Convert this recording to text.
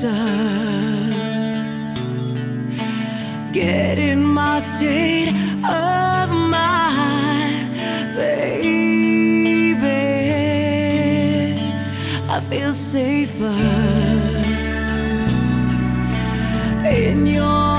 closer, get in my state of mind, baby. I feel safer in your